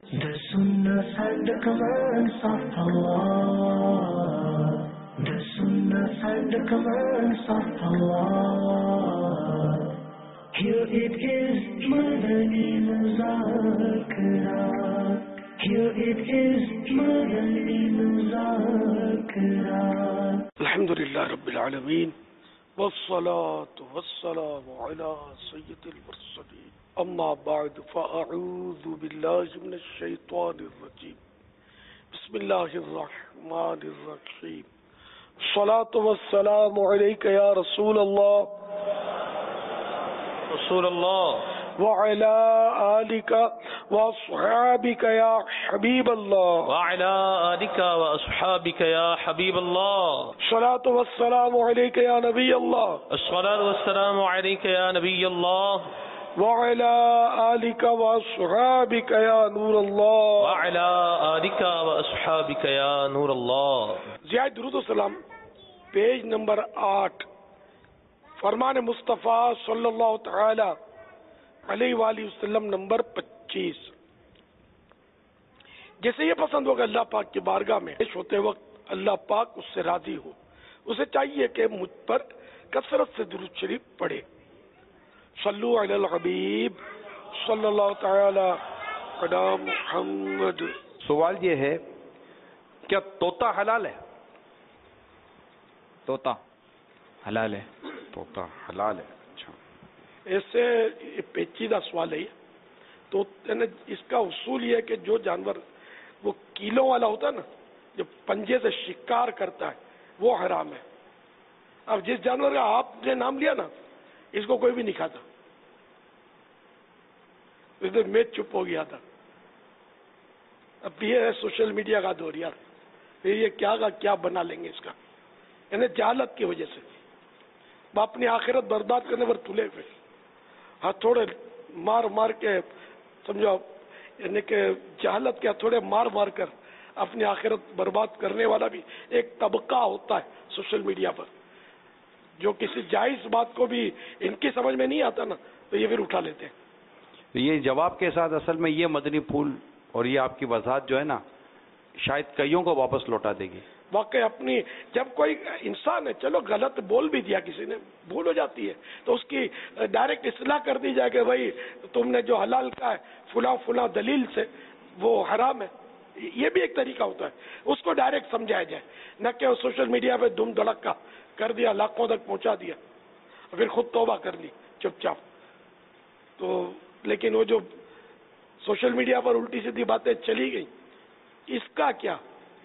The sunnahs and the commands of Allah. The sunnahs and the commands of Allah. Here it is, Madani Muzakara. Here it is, Madani Muzakara. Alhamdulillah Rabbil Alameen. والصلاة والسلام على سيد المرسلين أما بعد فأعوذ بالله من الشيطان الرجيم بسم الله الرحمن الرحيم الصلاة والسلام عليك يا رسول الله وعلى آلك وأصحابك يا حبيب الله وعلى آلك وأصحابك يا حبيب الله الصلاة والسلام عليك يا نبي الله الصلاة والسلام عليك يا نبي الله وعلى آلك وأصحابك يا نور الله وعلى آلك وأصحابك يا نور الله. زیاد درود و سلام پیج نمبر 8 فرمان مصطفیٰ صلی اللہ تعالی علیہ وآلہ وسلم نمبر 25. جیسے یہ پسند ہوگا اللہ پاک کی بارگاہ میں پیش ہوتے وقت اللہ پاک اس سے راضی ہو، اسے چاہیے کہ مجھ پر کثرت سے درود شریف پڑھے. صلو علی الحبیب صلی اللہ تعالی علی محمد. سوال یہ ہے، کیا طوطا حلال ہے؟ طوطا حلال ہے؟ طوطا حلال ہے. اچھا، ایسے پیچیدہ سوال ہے تو اس کا اصول یہ ہے کہ جو جانور وہ کیلوں والا ہوتا ہے نا، جو پنجے سے شکار کرتا ہے، وہ حرام ہے. اب جس جانور کا آپ نے نام لیا نا، اس کو کوئی بھی نہیں کھاتا. میں چپ ہو گیا تھا. اب یہ ہے سوشل میڈیا کا دور یار، پھر یہ کیا بنا لیں گے اس کا، یعنی جہالت کی وجہ سے وہ اپنی آخرت برباد کرنے پر تلے ہوئے. ہتھوڑے مار مار کے سمجھو، یعنی کہ جہالت کے ہتھوڑے مار مار کر اپنی آخرت برباد کرنے والا بھی ایک طبقہ ہوتا ہے سوشل میڈیا پر، جو کسی جائز بات کو بھی ان کی سمجھ میں نہیں آتا نا، تو یہ پھر اٹھا لیتے ہیں. یہ جواب کے ساتھ اصل میں یہ مدنی پھول اور یہ آپ کی وضاحت جو ہے نا، شاید کئیوں کو واپس لوٹا دے گی. واقعی اپنی جب کوئی انسان ہے، چلو غلط بول بھی دیا کسی نے، بھول ہو جاتی ہے، تو اس کی ڈائریکٹ اصلاح کر دی جائے کہ بھائی تم نے جو حلال کہا ہے فلاں فلاں دلیل سے وہ حرام ہے. یہ بھی ایک طریقہ ہوتا ہے، اس کو ڈائریکٹ سمجھایا جائے، نہ کہ سوشل میڈیا پہ دھوم دھڑکا کر دیا، لاکھوں تک پہنچا دیا، پھر خود توبہ کر لی چپ چاپ. تو لیکن وہ جو سوشل میڈیا پر الٹی سیدھی باتیں چلی گئی، اس کا کیا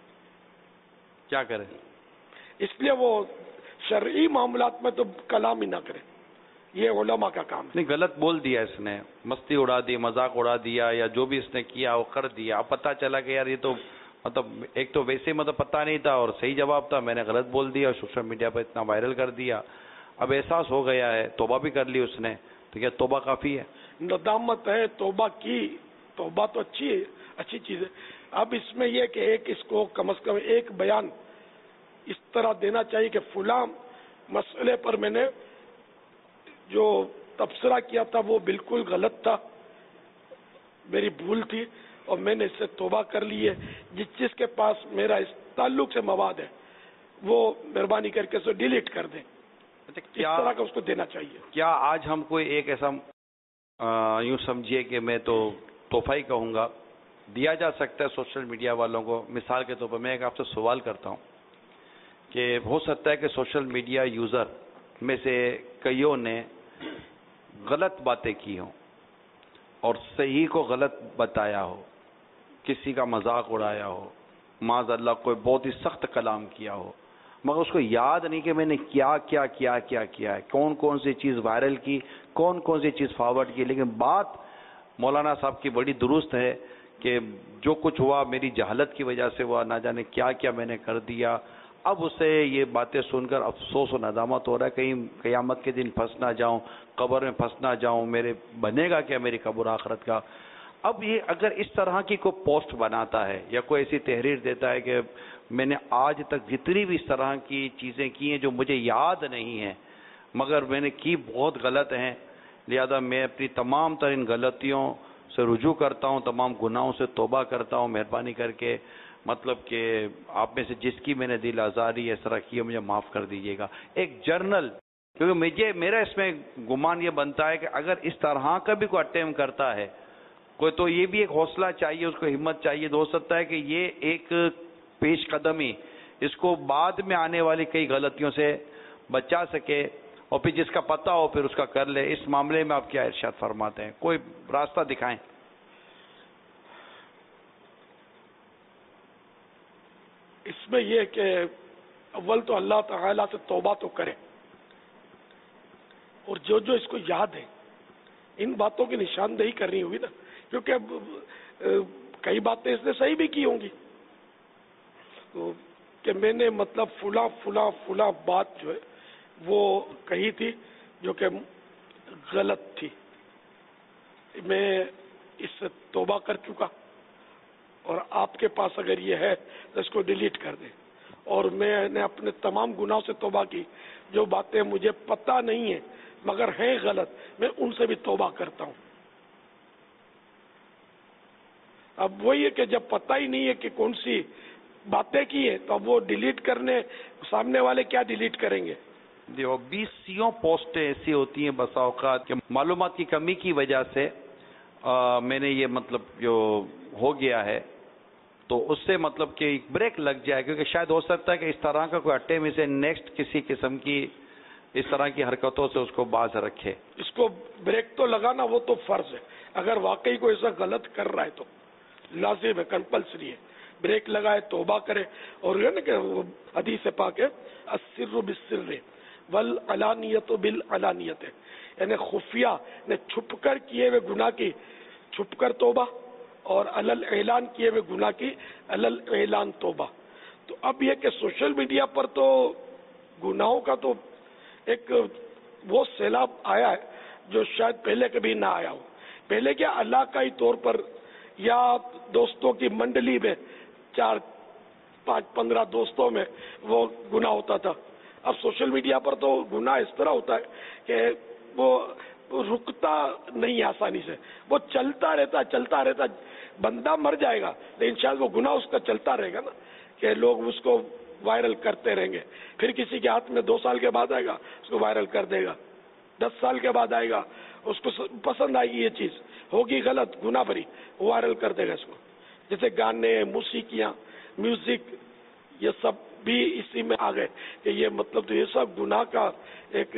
کریں؟ اس لیے وہ شرعی معاملات میں تو کلام ہی نہ کرے، یہ علماء کا کام ہے. نہیں، غلط بول دیا اس نے، مستی اڑا دی، مذاق اڑا دیا، یا جو بھی اس نے کیا وہ کر دیا. اب پتہ چلا کہ یار یہ تو مطلب ایک تو ویسے مطلب پتہ نہیں تھا اور صحیح جواب تھا، میں نے غلط بول دیا اور سوشل میڈیا پہ اتنا وائرل کر دیا. اب احساس ہو گیا ہے، توبہ بھی کر لی اس نے، تو کیا توبہ کافی ہے؟ ندامت ہے، توبہ کی، توبہ تو اچھی چیز ہے. اب اس میں یہ کہ اس کو کم از کم ایک بیان اس طرح دینا چاہیے کہ فلاں مسئلے پر میں نے جو تبصرہ کیا تھا وہ بالکل غلط تھا، میری بھول تھی اور میں نے اس سے توبہ کر لی ہے. جس کے پاس میرا اس تعلق سے مواد ہے وہ مہربانی کر کے اسے ڈیلیٹ کر دیں. اس طرح کا اس کو دینا چاہیے. کیا آج ہم کوئی ایک ایسا یوں سمجھیے کہ میں تو تحفہ ہی کہوں گا دیا جا سکتا ہے سوشل میڈیا والوں کو؟ مثال کے طور پر میں ایک آپ سے سوال کرتا ہوں کہ ہو سکتا ہے کہ سوشل میڈیا یوزر میں سے کئیوں نے غلط باتیں کی ہوں اور صحیح کو غلط بتایا ہو، کسی کا مذاق اڑایا ہو، معاذ اللہ کوئی بہت ہی سخت کلام کیا ہو، مگر اس کو یاد نہیں کہ میں نے کیا ہے، کون کون سی چیز وائرل کی، کون کون سی چیز فارورڈ کی. لیکن بات مولانا صاحب کی بڑی درست ہے کہ جو کچھ ہوا میری جہالت کی وجہ سے ہوا، نہ جانے کیا میں نے کر دیا. اب اسے یہ باتیں سن کر افسوس و ندامت ہو رہا ہے، کہیں قیامت کے دن پھنس نہ جاؤں، قبر میں پھنس نہ جاؤں، میرے بنے گا کیا میری قبر آخرت کا. اب یہ اگر اس طرح کی کوئی پوسٹ بناتا ہے یا کوئی ایسی تحریر دیتا ہے کہ میں نے آج تک جتنی بھی اس طرح کی چیزیں کی ہیں جو مجھے یاد نہیں ہیں مگر میں نے کی بہت غلط ہیں، لہذا میں اپنی تمام تر ان غلطیوں سے رجوع کرتا ہوں, تمام گناہوں سے توبہ کرتا ہوں, مہربانی کر کے مطلب کہ آپ میں سے جس کی میں نے دل آزاری اس طرح کی مجھے معاف کر دیجیے گا. ایک جرنل, کیونکہ میرا اس میں گمان یہ بنتا ہے کہ اگر اس طرح کا بھی کوئی اٹیمپٹ کرتا ہے کوئی, تو یہ بھی ایک حوصلہ چاہیے, اس کو ہمت چاہیے. ہو سکتا ہے کہ یہ ایک پیش قدمی اس کو بعد میں آنے والی کئی غلطیوں سے بچا سکے, اور پھر جس کا پتہ ہو پھر اس کا کر لے. اس معاملے میں آپ کیا ارشاد فرماتے ہیں؟ کوئی راستہ دکھائیں. اس میں یہ کہ اول تو اللہ تعالیٰ سے توبہ تو کرے, اور جو جو اس کو یاد ہے ان باتوں کی نشاندہی کرنی ہوگی نا, کیونکہ کئی باتیں اس نے صحیح بھی کی ہوں گی کہ میں نے مطلب فلاں بات جو ہے وہ کہی تھی جو کہ غلط تھی, میں اس سے توبہ کر چکا, اور آپ کے پاس اگر یہ ہے تو اس کو ڈیلیٹ کر دیں. اور میں نے اپنے تمام گناہوں سے توبہ کی, جو باتیں مجھے پتہ نہیں ہیں مگر ہیں غلط, میں ان سے بھی توبہ کرتا ہوں. اب وہی ہے کہ جب پتہ ہی نہیں ہے کہ کون سی باتیں کی ہیں تو اب وہ ڈیلیٹ کرنے, سامنے والے کیا ڈیلیٹ کریں گے؟ 20 پوسٹیں ایسی ہوتی ہیں بسا اوقات کہ معلومات کی کمی کی وجہ سے میں نے یہ مطلب جو ہو گیا ہے تو اس سے مطلب کہ ایک بریک لگ جائے, کیونکہ شاید ہو سکتا ہے کہ اس طرح کا کوئی اٹے میں سے نیکسٹ کسی قسم کی اس طرح کی حرکتوں سے اس کو باز رکھے. اس کو بریک تو لگانا وہ تو فرض ہے, اگر واقعی کوئی ایسا غلط کر رہا ہے تو لازم ہے, کمپلسری ہے, بریک لگائے, توبہ کرے. اور یہ نا کہ حدیث پاک ہے السر بالسر والعلانیت بالعلانیت, یعنی خفیہ نے چھپ کر کیے ہوئے گناہ کی چھپ کر توبہ, اور علل اعلان کیے ہوئے گناہ کی علل اعلان توبہ. تو اب یہ کہ سوشل میڈیا پر تو گناہوں کا تو ایک وہ سیلاب آیا ہے جو شاید پہلے کبھی نہ آیا ہو. پہلے کیا علاقائی طور پر یا دوستوں کی منڈلی میں 4, 5, 15 دوستوں میں وہ گناہ ہوتا تھا. اب سوشل میڈیا پر تو گناہ اس طرح ہوتا ہے کہ وہ رکتا نہیں آسانی سے, وہ چلتا رہتا. بندہ مر جائے گا لیکن شاید وہ گناہ اس کا چلتا رہے گا نا, کہ لوگ اس کو وائرل کرتے رہیں گے. پھر کسی کے ہاتھ میں 2 سال کے بعد آئے گا, اس کو وائرل کر دے گا. 10 سال کے بعد آئے گا, اس کو پسند آئے گی, یہ چیز ہوگی غلط گناہ بری, وائرل کر دے گا اس کو. جیسے گانے, موسیقیاں, میوزک, یہ سب بھی اسی میں آ گئے کہ یہ مطلب تو یہ سب گناہ کا ایک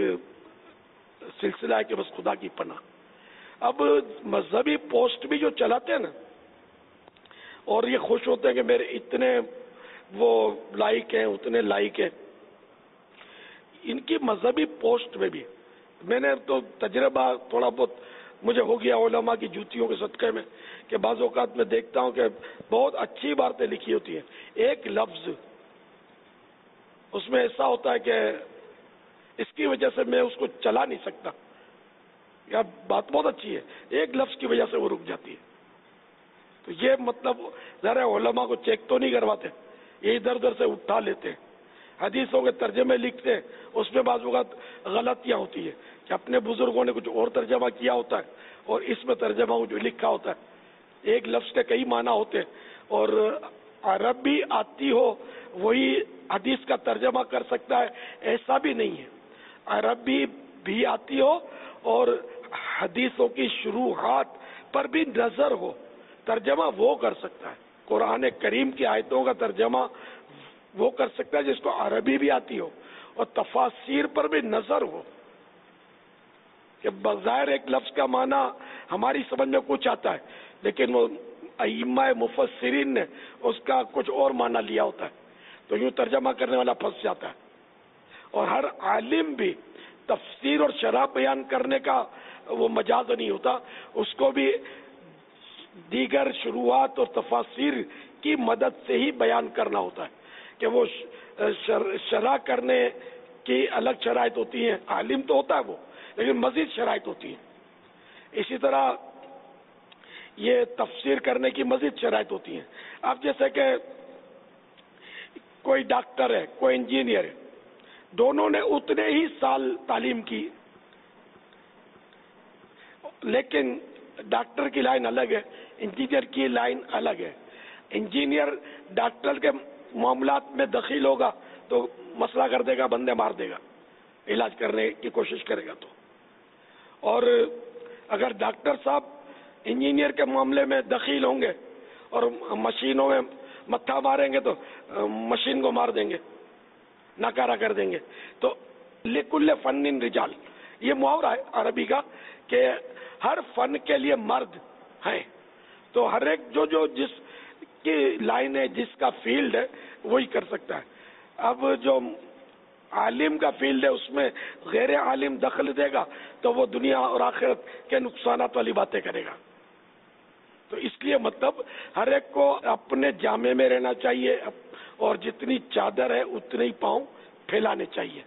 سلسلہ ہے کہ بس خدا کی پناہ. اب مذہبی پوسٹ بھی جو چلاتے ہیں نا, اور یہ خوش ہوتے ہیں کہ میرے اتنے وہ لائک ہیں, اتنے لائک ہیں, ان کی مذہبی پوسٹ میں بھی میں نے تو تجربہ تھوڑا بہت مجھے ہو گیا علماء کی جوتیوں کے صدقے میں, کہ بعض اوقات میں دیکھتا ہوں کہ بہت اچھی باتیں لکھی ہوتی ہیں, ایک لفظ اس میں ایسا ہوتا ہے کہ اس کی وجہ سے میں اس کو چلا نہیں سکتا, یا بات بہت اچھی ہے, ایک لفظ کی وجہ سے وہ رک جاتی ہے. تو یہ مطلب ذرا علماء کو چیک تو نہیں کرواتے, یہ ادھر ادھر سے اٹھا لیتے ہیں. حدیثوں کے ترجمے لکھتے ہیں, اس میں بعض اوقات غلطیاں ہوتی ہے کہ اپنے بزرگوں نے کچھ اور ترجمہ کیا ہوتا ہے اور اس میں ترجمہ جو لکھا ہوتا ہے. ایک لفظ کے کئی معنی ہوتے ہیں, اور عربی آتی ہو وہی حدیث کا ترجمہ کر سکتا ہے ایسا بھی نہیں ہے. عربی بھی آتی ہو اور حدیثوں کی شروحات پر بھی نظر ہو, ترجمہ وہ کر سکتا ہے. قرآن کریم کی آیتوں کا ترجمہ وہ کر سکتا ہے جس کو عربی بھی آتی ہو, اور تفاسیر پر بھی نظر ہو, کہ بظاہر ایک لفظ کا معنی ہماری سمجھ میں کچھ آتا ہے لیکن وہ ائمہ مفسرین نے اس کا کچھ اور معنی لیا ہوتا ہے, تو یوں ترجمہ کرنے والا پھنس جاتا ہے. اور ہر عالم بھی تفسیر اور شرح بیان کرنے کا وہ مجاز نہیں ہوتا, اس کو بھی دیگر شروعات اور تفاسیر کی مدد سے ہی بیان کرنا ہوتا ہے, کہ وہ شرح کرنے کی الگ شرائط ہوتی ہیں, عالم تو ہوتا ہے وہ, لیکن مزید شرائط ہوتی ہیں. اسی طرح یہ تفسیر کرنے کی مزید شرائط ہوتی ہیں. اب جیسے کہ کوئی ڈاکٹر ہے, کوئی انجینئر ہے, دونوں نے اتنے ہی سال تعلیم کی, لیکن डॉक्टर की लाइन अलग है, इंजीनियर की लाइन अलग है। इंजीनियर डॉक्टर के मामलात में दखिल होगा तो मसला कर देगा, बंदे मार देगा, इलाज करने की कोशिश करेगा तो। और अगर डॉक्टर साहब इंजीनियर के मामले में दखिल होंगे और मशीनों में मत्था मारेंगे तो मशीन को मार देंगे, नकारा कर देंगे। तो लिकुल्ले फन्निन रिजाल, ये मुहावरा है अरबी का कि हर फन के लिए मर्द हैं। तो हर एक जो जिसकी लाइन है, जिसका फील्ड है, वही कर सकता है। अब जो आलिम का फील्ड है उसमें गैर आलिम दखल देगा तो वो दुनिया और आखिरत के नुकसानात वाली बातें करेगा। तो इसलिए मतलब हर एक को अपने जामे में रहना चाहिए और जितनी चादर है उतने ही पांव फैलाने चाहिए।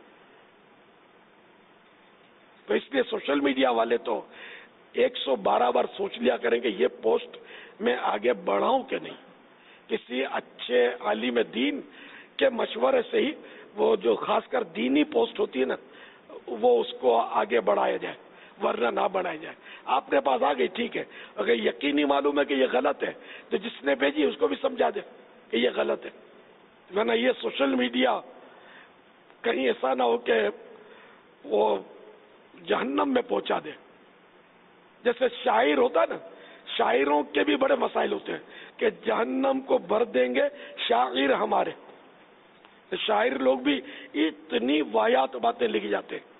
तो इसलिए सोशल मीडिया वाले तो 112 बार सोच लिया करेंगे ये पोस्ट मैं आगे बढ़ाऊं कि नहीं। किसी अच्छे आलिम दीन के मशवरे से ही वो जो खासकर दीनी पोस्ट होती है ना, वो उसको आगे बढ़ाया जाए, वरना ना बढ़ाया जाए। आपने पास आ गई ठीक है, अगर यकीनी मालूम है कि ये गलत है तो जिसने भेजी उसको भी समझा दे कि ये गलत है, वरना ये सोशल मीडिया कहीं ऐसा ना हो कि वो जहन्नम में पहुंचा दे। जैसे शायर होता है ना, शायरों के भी बड़े मसाइल होते हैं कि जहन्नम को भर देंगे शायर हमारे। तो शायर लोग भी इतनी वाहियात बातें लिखी जाते हैं।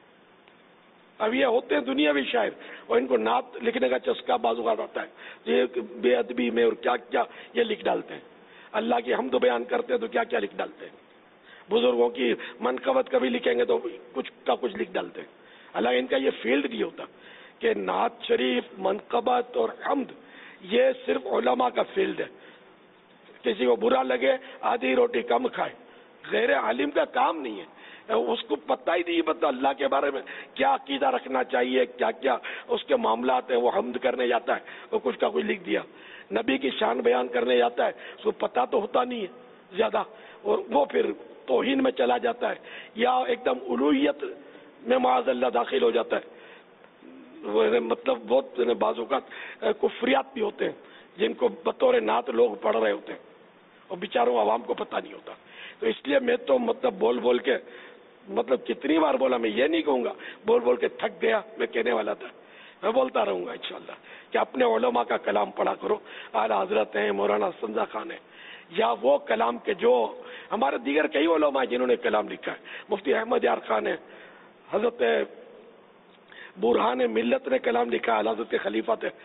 अब ये होते हैं दुनियावी शायर और इनको नात लिखने का चस्का बाजू का आता है, ये बेअदबी में और क्या क्या ये लिख डालते हैं। अल्लाह की हमद बयान करते हैं तो क्या क्या लिख डालते हैं। बुजुर्गों की मनकबत कभी लिखेंगे तो कुछ का कुछ लिख डालते हैं। हालांकि इनका ये फील्ड नहीं होता कि नात शरीफ, मनकबत और हमद ये सिर्फ उलमा का फील्ड है। किसी को बुरा लगे आधी रोटी कम खाए, गैर आलिम का काम नहीं है। उसको पता ही नहीं पता अल्लाह के बारे में क्या अकीदा रखना चाहिए, क्या क्या उसके मामलात है। वो हमद करने जाता है वो कुछ का कुछ लिख दिया, नबी की शान बयान करने जाता है उसको पता तो होता नहीं है ज्यादा, और वो फिर तौहीन में चला जाता है या एकदम उलूहियत में माअज़ल्लाह दाखिल हो जाता है। मतलब बहुत बाजू का कुफरियात भी होते हैं जिनको बतौर नात लोग पढ़ रहे होते हैं और बेचारों आवाम को पता नहीं होता। तो इसलिए मैं तो मतलब बोल बोल के मतलब कितनी बार बोला, मैं ये नहीं कहूँगा बोल बोल के थक गया, मैं कहने वाला था, मैं बोलता रहूँगा इंशाअल्लाह कि अपने उलमा का कलाम पढ़ा करो। आला हजरत हैं, मौलाना संजा खान है, या वो कलाम के जो हमारे दीगर कई उलमा है जिन्होंने कलाम लिखा है। मुफ्ती अहमद यार खान है, हजरत बुरहान मिल्लत ने कलाम लिखा, हजरत के खलीफा थे,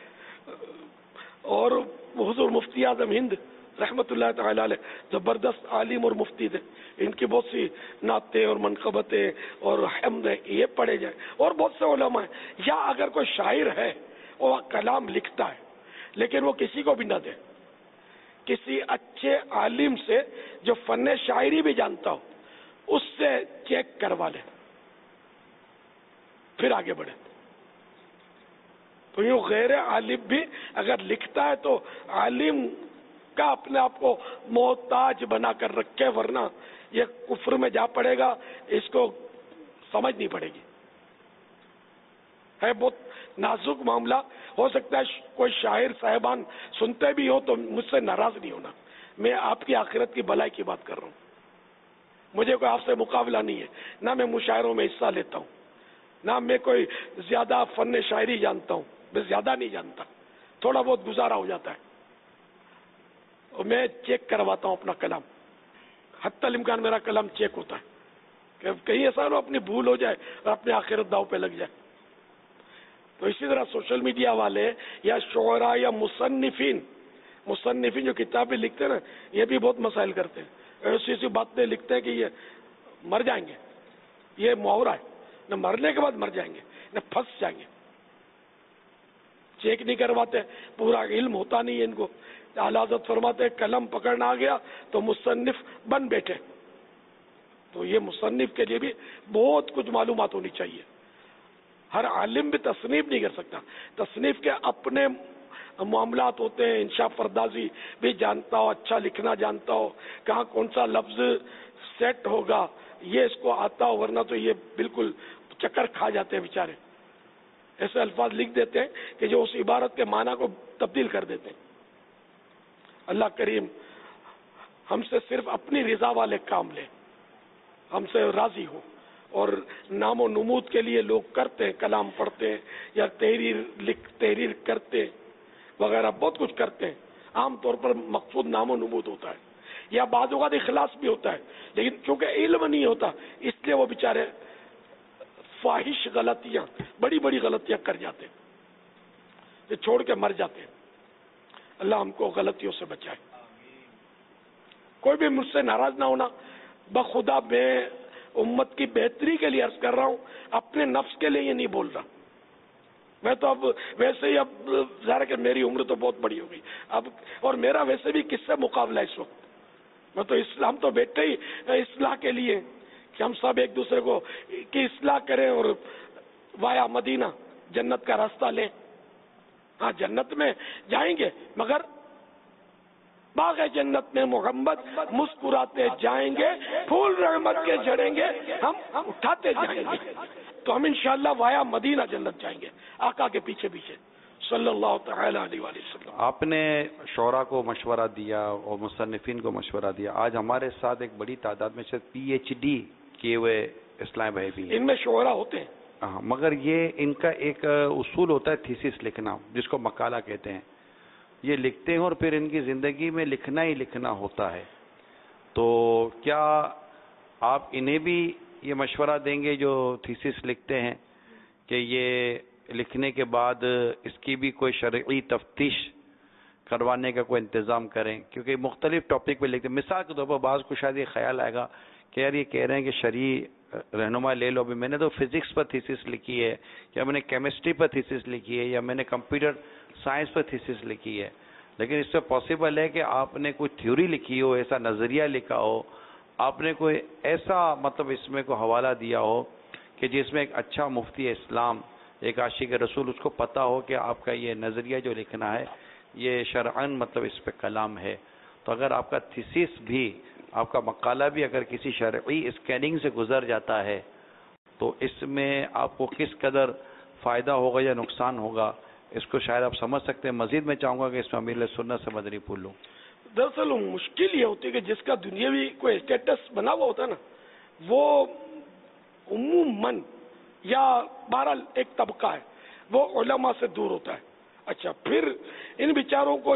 और हुजूर मुफ्ती आजम हिंद रहमतुल्लाह तआला अलैह जबरदस्त आलिम और मुफ्ती थे। इनकी बहुत सी नातें और मनकबतें और हमद ये पढ़े जाए। और बहुत से उलमा है, या अगर कोई शायर है और कलाम लिखता है लेकिन वो किसी को भी न दे, किसी अच्छे आलिम से जो फन शायरी भी जानता हो उससे चेक करवा ले, फिर आगे बढ़े। तो यूं गैर आलिम भी अगर लिखता है तो आलिम का अपने आप को मोहताज बना कर रखे, वरना ये कुफ्र में जा पड़ेगा, इसको समझ नहीं पड़ेगी। है बहुत नाजुक मामला। हो सकता है कोई शायर साहिबान सुनते भी हो तो मुझसे नाराज नहीं होना, मैं आपकी आखिरत की भलाई की बात कर रहा हूँ। मुझे कोई आपसे मुकाबला नहीं है, ना मैं मुशायरों में हिस्सा लेता हूँ, ना मैं कोई ज्यादा फन शायरी जानता हूँ, मैं ज्यादा नहीं जानता, थोड़ा बहुत गुजारा हो जाता है। और मैं चेक करवाता हूँ अपना कलाम, हत्तल इम्कान मेरा कलाम चेक होता है कि कहीं ऐसा ना अपनी भूल हो जाए और अपने आखिरत दाव पे लग जाए। तो इसी तरह सोशल मीडिया वाले या शोरा या मुसन्निफिन जो किताबें लिखते हैं ना, ये भी बहुत मसाइल करते हैं। ऐसी ऐसी बातें लिखते हैं कि ये मर जाएंगे, ये मुहावरा है, न मरने के बाद मर जाएंगे न फंस जाएंगे। चेक नहीं करवाते, पूरा इल्म होता नहीं है इनको। आला हज़रत फरमाते हैं कलम पकड़ना आ गया तो मुसन्निफ बन बैठे। तो ये मुसन्निफ के लिए भी बहुत कुछ मालूमात होनी चाहिए। हर आलिम भी तसनीफ नहीं कर सकता, तसनीफ के अपने मामलात होते हैं। इंशा फरदाजी भी जानता हो, अच्छा लिखना जानता हो, कहाँ कौन सा लफ्ज सेट होगा ये इसको आता हो, वरना तो ये बिल्कुल चक्कर खा जाते हैं बेचारे। ایسے الفاظ لکھ دیتے ہیں کہ جو اس عبارت کے معنی کو تبدیل کر دیتے ہیں. اللہ کریم ہم سے صرف اپنی رضا والے کام لے، ہم سے راضی ہو. اور نام و نمود کے لیے لوگ کرتے ہیں، کلام پڑھتے ہیں یا تحریر کرتے وغیرہ بہت کچھ کرتے ہیں. عام طور پر مقصود نام و نمود ہوتا ہے یا بعض اوقات اخلاص بھی ہوتا ہے، لیکن چونکہ علم نہیں ہوتا اس لیے وہ بیچارے فاحش غلطیاں، بڑی بڑی غلطیاں کر جاتے ہیں، یہ چھوڑ کے مر جاتے ہیں. اللہ ہم کو غلطیوں سے بچائے. کوئی بھی مجھ سے ناراض نہ ہونا، بخدا میں امت کی بہتری کے لیے عرض کر رہا ہوں، اپنے نفس کے لیے یہ نہیں بول رہا. میں تو اب ویسے ہی، اب ظاہر ہے کہ میری عمر تو بہت بڑی ہو گئی اب، اور میرا ویسے بھی کس سے مقابلہ اس وقت. میں تو ہم تو بیٹھے ہی اصلاح کے لیے کہ ہم سب ایک دوسرے کو کی اصلاح کریں اور وایا مدینہ جنت کا راستہ لیں. ہاں جنت میں جائیں گے، مگر باغ جنت میں محمد مسکراتے جائیں گے، پھول رحمت کے جھڑیں گے، ہم اٹھاتے جائیں گے. تو ہم انشاءاللہ وایا مدینہ جنت جائیں گے آقا کے پیچھے پیچھے صلی اللہ تعالی علیہ وسلم. آپ نے شعراء کو مشورہ دیا اور مصنفین کو مشورہ دیا. آج ہمارے ساتھ ایک بڑی تعداد میں شاید PhD کیے ہوئے اسلام بھائی بھی ہیں. ان میں شعراء ہوتے ہیں، ہاں، مگر یہ ان کا ایک اصول ہوتا ہے تھیسس لکھنا، جس کو مقالہ کہتے ہیں. یہ لکھتے ہیں اور پھر ان کی زندگی میں لکھنا ہی لکھنا ہوتا ہے. تو کیا آپ انہیں بھی یہ مشورہ دیں گے جو تھیسس لکھتے ہیں کہ یہ لکھنے کے بعد اس کی بھی کوئی شرعی تفتیش کروانے کا کوئی انتظام کریں؟ کیونکہ مختلف ٹاپک پہ لکھتے ہیں. مثال کے طور پر بعض کو شاید یہ خیال آئے گا کہ یار یہ کہہ رہے ہیں کہ شرعی رہنما لے لو. ابھی میں نے تو فزکس پر تھیسس لکھی ہے، یا میں نے کیمسٹری پر تھیسس لکھی ہے، یا میں نے کمپیوٹر سائنس پر تھیسس لکھی ہے. لیکن اس سے پاسبل ہے کہ آپ نے کوئی تھیوری لکھی ہو، ایسا نظریہ لکھا ہو، آپ نے کوئی ایسا مطلب اس میں کوئی حوالہ دیا ہو کہ جس میں ایک اچھا مفتی اسلام، ایک عاشق رسول، اس کو پتا ہو کہ آپ کا یہ نظریہ جو لکھنا ہے یہ شرعاً مطلب اس پہ کلام ہے. تو اگر آپ کا تھیسس بھی، آپ کا مقالہ بھی اگر کسی شرعی اسکیننگ سے گزر جاتا ہے تو اس میں آپ کو کس قدر فائدہ ہوگا یا نقصان ہوگا، اس کو شاید آپ سمجھ سکتے ہیں. مزید میں چاہوں گا کہ اس میں امیر سنت سے مدنی پھول لوں. دراصل مشکل یہ ہوتی ہے کہ جس کا دنیاوی کوئی اسٹیٹس بنا ہوا ہوتا ہے نا، وہ عموماً یا بہرحال ایک طبقہ ہے وہ علماء سے دور ہوتا ہے. اچھا، پھر ان بیچاروں کو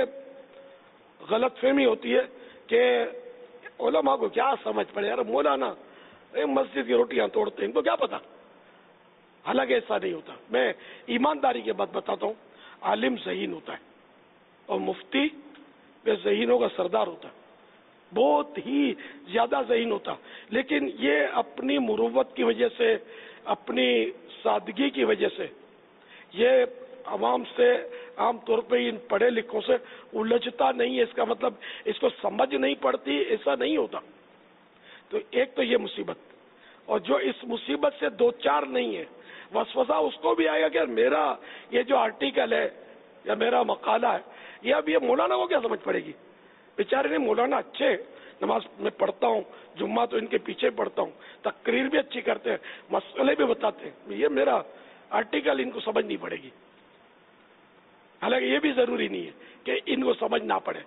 یہ غلط فہمی ہوتی ہے کہ علماء کو کیا سمجھ پڑے، یار مولانا مسجد کی روٹیاں توڑتے ہیں، ان کو کیا پتا. حالانکہ ایسا نہیں ہوتا. میں ایمانداری کے بات بتاتا ہوں، عالم ذہین ہوتا ہے اور مفتی بے ذہینوں کا سردار ہوتا ہے، بہت ہی زیادہ ذہین ہوتا. لیکن یہ اپنی مروت کی وجہ سے، اپنی سادگی کی وجہ سے یہ عوام سے عام طور پہ ان پڑھے لکھوں سے الجھتا نہیں ہے. اس کا مطلب اس کو سمجھ نہیں پڑتی، ایسا نہیں ہوتا. تو ایک تو یہ مصیبت، اور جو اس مصیبت سے دو چار نہیں ہے، وسوسہ اس کو بھی آئے گا کہ میرا یہ جو آرٹیکل ہے یا میرا مقالہ ہے، یہ اب یہ مولانا کو کیا سمجھ پڑے گی. بیچارے نے مولانا اچھے، نماز میں پڑھتا ہوں، جمعہ تو ان کے پیچھے پڑھتا ہوں، تقریر بھی اچھی کرتے ہیں، مسئلے بھی بتاتے ہیں، یہ میرا آرٹیکل ان کو سمجھ نہیں پڑے گی. حالانکہ یہ بھی ضروری نہیں ہے کہ ان کو سمجھ نہ پڑے.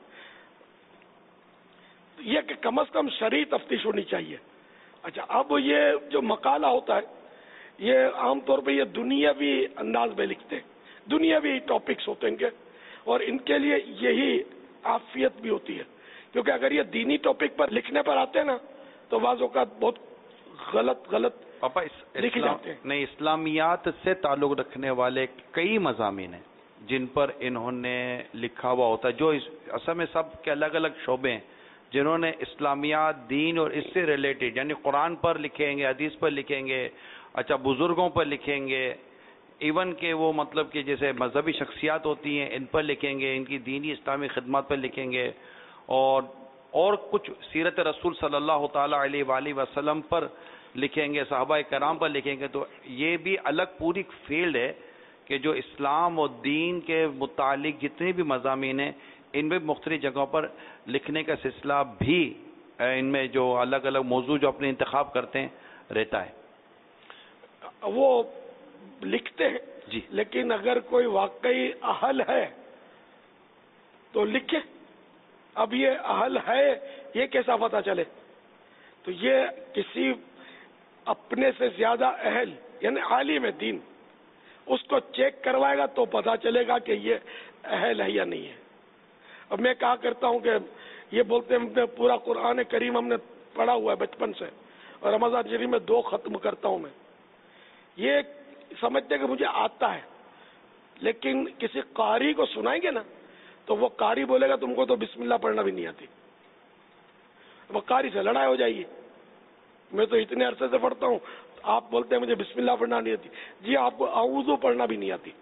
یہ کہ کم از کم شرعی تفتیش ہونی چاہیے. اچھا، اب یہ جو مقالہ ہوتا ہے یہ عام طور پہ یہ دنیاوی انداز میں لکھتے ہیں، دنیاوی ٹاپکس ہوتے ہیں ان کے، اور ان کے لیے یہی عافیت بھی ہوتی ہے. کیونکہ اگر یہ دینی ٹاپک پر لکھنے پر آتے ہیں نا تو بعض اوقات بہت غلط پاپا لکھے جاتے ہیں. نہیں، اسلامیات سے تعلق رکھنے والے کئی مضامین ہیں جن پر انہوں نے لکھا ہوا ہوتا ہے، جو اصل میں سب کے الگ الگ شعبے ہیں جنہوں نے اسلامیات، دین اور اس سے ریلیٹڈ، یعنی قرآن پر لکھیں گے، حدیث پر لکھیں گے، اچھا بزرگوں پر لکھیں گے، ایون کہ وہ مطلب کہ جیسے مذہبی شخصیات ہوتی ہیں ان پر لکھیں گے، ان کی دینی اسلامی خدمات پر لکھیں گے، اور کچھ سیرت رسول صلی اللہ تعالی علیہ وآلہ وسلم پر لکھیں گے، صحابہ کرام پر لکھیں گے. تو یہ بھی الگ پوری فیلڈ ہے کہ جو اسلام اور دین کے متعلق جتنے بھی مضامین ہیں ان میں مختلف جگہوں پر لکھنے کا سلسلہ بھی ان میں جو الگ الگ موضوع جو اپنے انتخاب کرتے ہیں رہتا ہے. وہ لکھتے ہیں جی لیکن اگر کوئی واقعی اہل ہے تو لکھے. اب یہ اہل ہے یہ کیسا پتا چلے؟ تو یہ کسی اپنے سے زیادہ اہل یعنی عالم دین اس کو چیک کروائے گا تو پتا چلے گا کہ یہ اہل ہے یا نہیں ہے. اب میں کہا کرتا ہوں کہ یہ بولتے ہیں ہم نے پورا قرآن کریم ہم نے پڑھا ہوا ہے بچپن سے اور رمضان شریف میں 2 ختم کرتا ہوں میں. یہ سمجھتے کہ مجھے آتا ہے، لیکن کسی قاری کو سنائیں گے نا تو وہ قاری بولے گا تم کو تو بسم اللہ پڑھنا بھی نہیں آتی. وہ قاری سے لڑائی ہو جائے گی. میں تو اتنے عرصے سے پڑھتا ہوں، آپ بولتے ہیں مجھے بسم اللہ پڑھنا نہیں آتی. جی آپ کو اعوذ پڑھنا بھی نہیں آتی.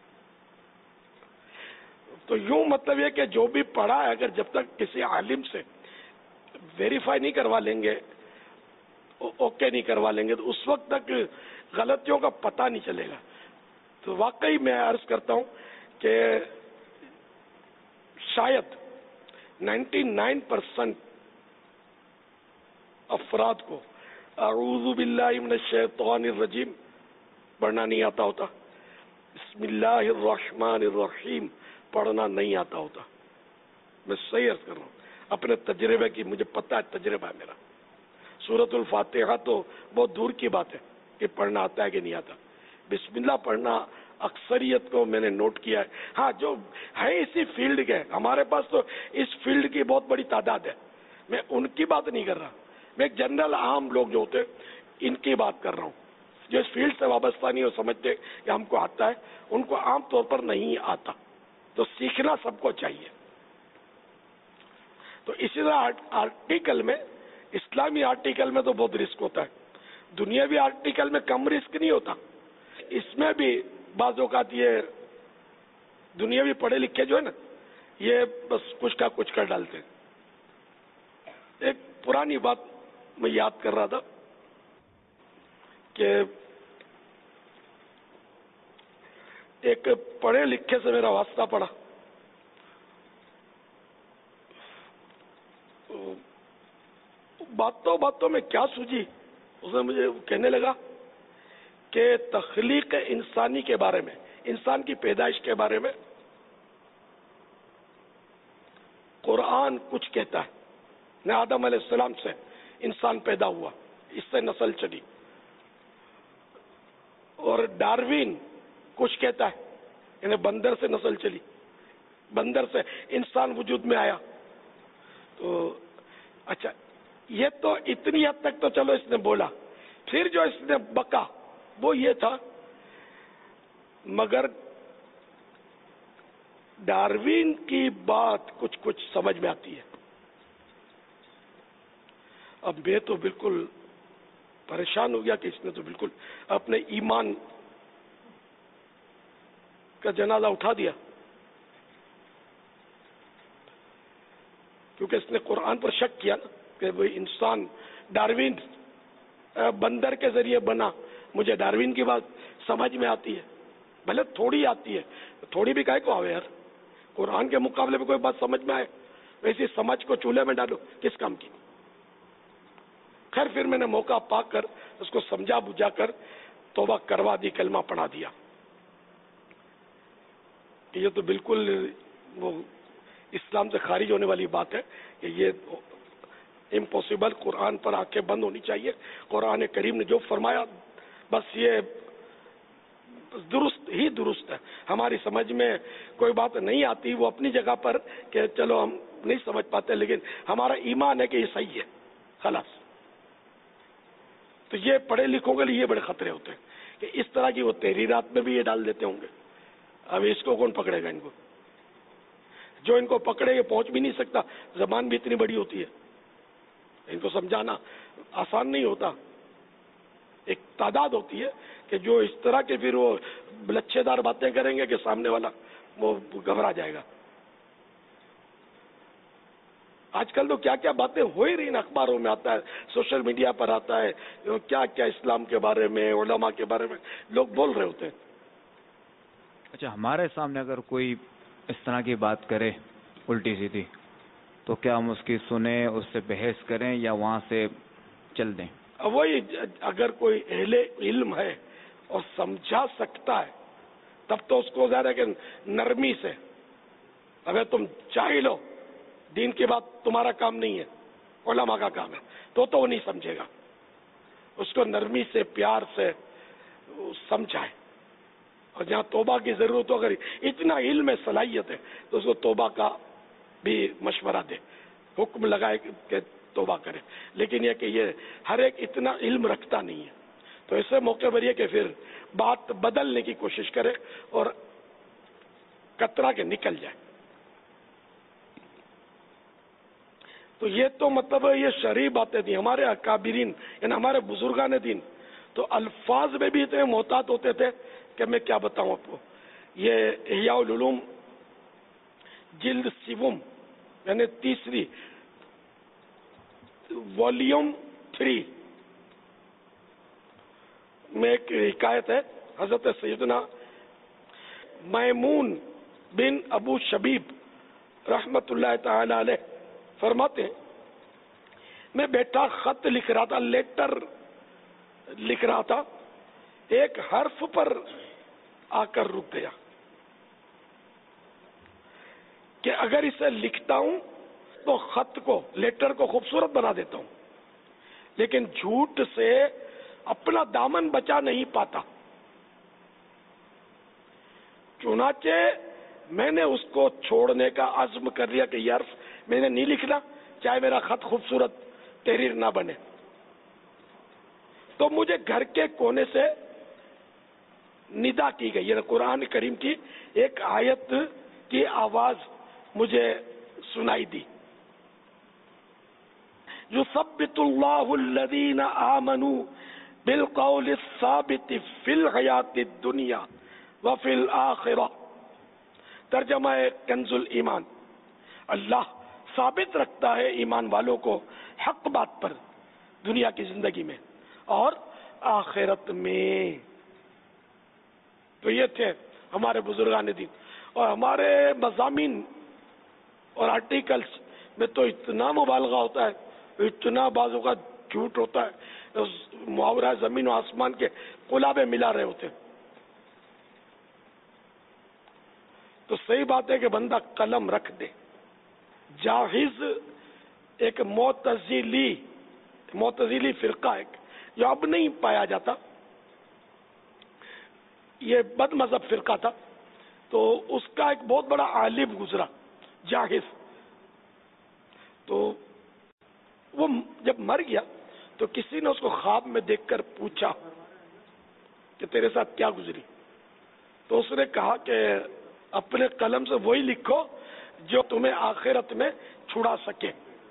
تو یوں مطلب یہ کہ جو بھی پڑھا ہے اگر جب تک کسی عالم سے ویریفائی نہیں کروا لیں گے، اوکے نہیں کروا لیں گے، تو اس وقت تک غلطیوں کا پتہ نہیں چلے گا. تو واقعی میں عرض کرتا ہوں کہ شاید 99% افراد کو اعوذ باللہ من الشیطان الرجیم پڑھنا نہیں آتا ہوتا، بسم اللہ الرحمن الرحیم پڑھنا نہیں آتا ہوتا. میں صحیح عرض کر رہا ہوں اپنے تجربے کی، مجھے پتہ ہے تجربہ ہے میرا. سورۃ الفاتحہ تو بہت دور کی بات ہے کہ پڑھنا آتا ہے کہ نہیں آتا. بسم اللہ پڑھنا اکثریت کو میں نے نوٹ کیا ہے. ہاں جو ہے اسی فیلڈ کے، ہمارے پاس تو اس فیلڈ کی بہت بڑی تعداد ہے، میں ان کی بات نہیں کر رہا. میں ایک جنرل عام لوگ جو ہوتے ان کی بات کر رہا ہوں جو اس فیلڈ سے وابستہ نہیں ہو، سمجھتے کہ ہم کو آتا ہے، ان کو عام طور پر نہیں آتا. تو سیکھنا سب کو چاہیے. تو اسی طرح آرٹیکل میں، اسلامی آرٹیکل میں تو بہت رسک ہوتا ہے. دنیاوی آرٹیکل میں کم رسک نہیں ہوتا. اس میں بھی بعض اوقات یہ دنیاوی پڑھے لکھے جو ہے نا یہ بس کچھ کا کچھ کر ڈالتے ہیں. ایک پرانی بات میں یاد کر رہا تھا کہ ایک پڑھے لکھے سے میرا واسطہ پڑا. باتوں میں کیا سوجی، اس نے مجھے کہنے لگا کہ تخلیق انسانی کے بارے میں، انسان کی پیدائش کے بارے میں قرآن کچھ کہتا ہے. نہ آدم علیہ السلام سے انسان پیدا ہوا، اس سے نسل چلی. اور ڈاروین کچھ کہتا ہے، یعنی بندر سے نسل چلی، بندر سے انسان وجود میں آیا. تو اچھا یہ تو اتنی حد تک تو چلو اس نے بولا. پھر جو اس نے بکا وہ یہ تھا مگر ڈاروین کی بات کچھ کچھ سمجھ میں آتی ہے. اب میں تو بالکل پریشان ہو گیا کہ اس نے تو بالکل اپنے ایمان کا جنازہ اٹھا دیا، کیونکہ اس نے قرآن پر شک کیا نا کہ وہ انسان ڈاروین بندر کے ذریعے بنا. مجھے ڈاروین کی بات سمجھ میں آتی ہے، بھلے تھوڑی آتی ہے، تھوڑی بھی کہے کو آوے یار، قرآن کے مقابلے میں کوئی بات سمجھ میں آئے ویسی سمجھ کو چولہے میں ڈالو کس کام کی. خیر پھر میں نے موقع پا کر اس کو سمجھا بجھا کر توبہ کروا دی، کلمہ پڑھا دیا. یہ تو بالکل وہ اسلام سے خارج ہونے والی بات ہے کہ یہ امپوسیبل. قرآن پر آنکھیں بند ہونی چاہیے. قرآن کریم نے جو فرمایا بس یہ درست ہی درست ہے. ہماری سمجھ میں کوئی بات نہیں آتی وہ اپنی جگہ پر کہ چلو ہم نہیں سمجھ پاتے، لیکن ہمارا ایمان ہے کہ یہ صحیح ہے خلاص. تو یہ پڑھے لکھوں کے لیے یہ بڑے خطرے ہوتے ہیں کہ اس طرح کی وہ تحریرات میں بھی یہ ڈال دیتے ہوں گے. اب اس کو کون پکڑے گا؟ ان کو جو ان کو پکڑے یہ پہنچ بھی نہیں سکتا. زبان بھی اتنی بڑی ہوتی ہے، ان کو سمجھانا آسان نہیں ہوتا. ایک تعداد ہوتی ہے کہ جو اس طرح کے پھر وہ لچھے دار باتیں کریں گے کہ سامنے والا وہ گھبرا جائے گا. آج کل تو کیا کیا باتیں ہو ہی رہی ہیں، اخباروں میں آتا ہے، سوشل میڈیا پر آتا ہے، کیا کیا اسلام کے بارے میں، علماء کے بارے میں لوگ بول رہے ہوتے ہیں. اچھا ہمارے سامنے اگر کوئی اس طرح کی بات کرے الٹی سیدھی تو کیا ہم اس کی سنیں، اس سے بحث کریں یا وہاں سے چل دیں؟ وہی اگر کوئی اہل علم ہے اور سمجھا سکتا ہے تب تو اس کو ظاہر ہے کہ نرمی سے، اگر تم جاہل ہو، دین کی بات تمہارا کام نہیں ہے، علماء کا کام ہے، تو وہ نہیں سمجھے گا. اس کو نرمی سے، پیار سے سمجھائے. اور جہاں توبہ کی ضرورت ہو، اگر اتنا علم ہے، صلاحیت ہے، تو اس کو توبہ کا بھی مشورہ دے، حکم لگائے کہ توبہ کرے. لیکن یہ کہ یہ ہر ایک اتنا علم رکھتا نہیں ہے، تو ایسے موقع پر یہ کہ پھر بات بدلنے کی کوشش کرے اور کترا کے نکل جائے. تو یہ تو مطلب یہ شرعی باتیں تھیں. ہمارے اکابرین یعنی ہمارے بزرگان دین تو الفاظ میں بھی اتنے محتاط ہوتے تھے کہ میں کیا بتاؤں آپ کو. یہ احیاء العلوم جلد سیوم یعنی 3 والیوم 3 میں ایک حکایت ہے. حضرت سیدنا میمون بن ابو شبیب رحمت اللہ تعالی علیہ فرماتے ہیں، میں بیٹھا خط لکھ رہا تھا، لیٹر لکھ رہا تھا، ایک حرف پر آ کر رک گیا کہ اگر اسے لکھتا ہوں تو خط کو، لیٹر کو خوبصورت بنا دیتا ہوں، لیکن جھوٹ سے اپنا دامن بچا نہیں پاتا. چنانچہ میں نے اس کو چھوڑنے کا عزم کر لیا کہ یہ حرف میں نے نہیں لکھنا، چاہے میرا خط خوبصورت تحریر نہ بنے. تو مجھے گھر کے کونے سے ندا کی گئی، یہ قرآن کریم کی ایک آیت کی آواز مجھے سنائی دی. یثبت اللہ الذین آمنوا بالقول الثابت فی الحیاۃ الدنیا وفی الآخرہ. ترجمہ کنز الایمان، اللہ ثابت رکھتا ہے ایمان والوں کو حق بات پر دنیا کی زندگی میں اور آخرت میں. تو یہ تھے ہمارے بزرگان دین. اور ہمارے مضامین اور آرٹیکلس میں تو اتنا مبالغہ ہوتا ہے، اتنا بازو کا جھوٹ ہوتا ہے، محاورہ زمین و آسمان کے قلابے ملا رہے ہوتے. تو صحیح بات ہے کہ بندہ قلم رکھ دے. جاہز ایک معتزلی فرقہ ہے جو اب نہیں پایا جاتا، یہ بد مذہب فرقہ تھا. تو اس کا ایک بہت بڑا عالم گزرا جاہز. تو وہ جب مر گیا تو کسی نے اس کو خواب میں دیکھ کر پوچھا کہ تیرے ساتھ کیا گزری. تو اس نے کہا کہ اپنے قلم سے وہی لکھو جو تمہیں آخرت میں چھڑا سکے.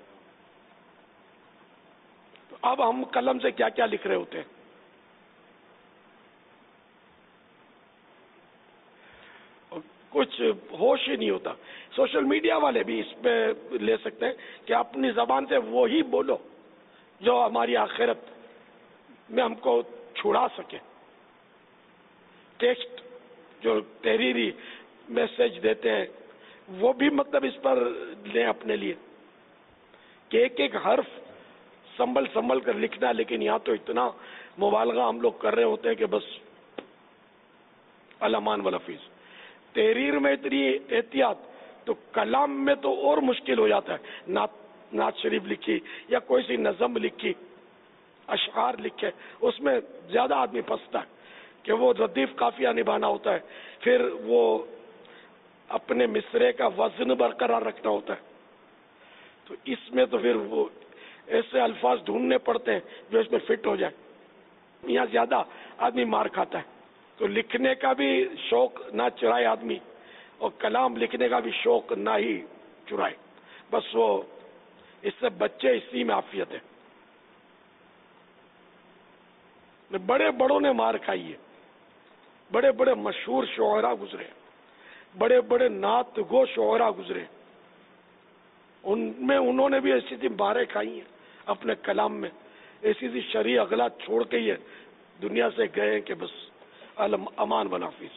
تو اب ہم قلم سے کیا کیا لکھ رہے ہوتے ہیں. کچھ ہوش ہی نہیں ہوتا. سوشل میڈیا والے بھی اس پہ لے سکتے ہیں کہ اپنی زبان سے وہی بولو جو ہماری آخرت میں ہم کو چھڑا سکے. ٹیکسٹ جو تحریری میسج دیتے ہیں وہ بھی مطلب اس پر لیں اپنے لیے کہ ایک ایک حرف سنبھل کر لکھنا. لیکن یہاں تو اتنا مبالغہ ہم لوگ کر رہے ہوتے ہیں کہ بس الامان والحفیظ. تحریر میں اتنی احتیاط تو کلام میں تو اور مشکل ہو جاتا ہے. نعت شریف لکھی یا کوئی سی نظم لکھی، اشعار لکھے، اس میں زیادہ آدمی پھنستا ہے کہ وہ ردیف قافیہ نبھانا ہوتا ہے، پھر وہ اپنے مصرے کا وزن برقرار رکھنا ہوتا ہے. تو اس میں تو پھر وہ ایسے الفاظ ڈھونڈنے پڑتے ہیں جو اس میں فٹ ہو جائے. یہاں زیادہ آدمی مار کھاتا ہے. تو لکھنے کا بھی شوق نہ چرائے آدمی، اور کلام لکھنے کا بھی شوق نہ ہی چرائے. بس وہ اس سے بچے اسی میں عافیت ہے. بڑے بڑوں نے مار کھائی ہے، بڑے بڑے مشہور شعراء گزرے، بڑے بڑے نعت گو شعراء گزرے، ان میں انہوں نے بھی ایسی سی ماریں کھائی ہیں اپنے کلام میں. ایسی سی شرعی اغلاط چھوڑ کے یہ دنیا سے گئے کہ بس امان والحفیظ.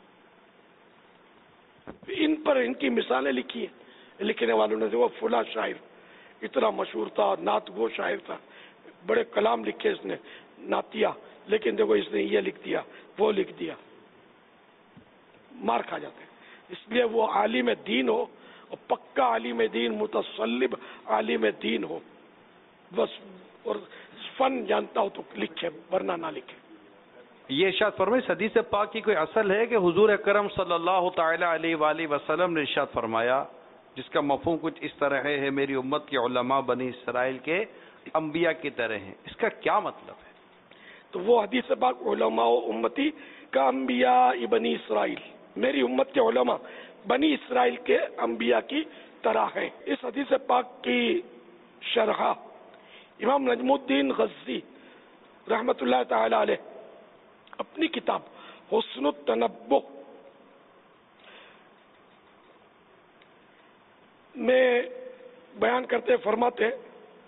ان پر ان کی مثالیں لکھی ہیں لکھنے والوں نے. وہ فلاں شاعر اتنا مشہور تھا، نعت گو شاعر تھا، بڑے کلام لکھے اس نے نعتیہ، لیکن دیکھو اس نے یہ لکھ دیا وہ لکھ دیا. مار کھا جاتے ہیں. اس لیے وہ عالم دین ہو اور پکا عالم دین، متصلب عالم دین ہو بس، اور فن جانتا ہو تو لکھے ورنہ نہ لکھے. یہ ارشاد فرمائے حدیث پاک کی کوئی اصل ہے کہ حضور اکرم صلی اللہ تعالی علیہ وآلہ وسلم نے ارشاد فرمایا جس کا مفہوم کچھ اس طرح ہے میری امت کے علماء بنی اسرائیل کے انبیاء کی طرح ہیں، اس کا کیا مطلب ہے؟ تو وہ حدیث پاک علماء و امتی کا انبیاء بنی اسرائیل، میری امت کے علماء بنی اسرائیل کے انبیاء کی طرح ہیں. اس حدیث پاک کی شرح امام نجم الدین غزی رحمت اللہ تعالی علیہ اپنی کتاب حسن التنبؤ میں بیان کرتے فرماتے ہیں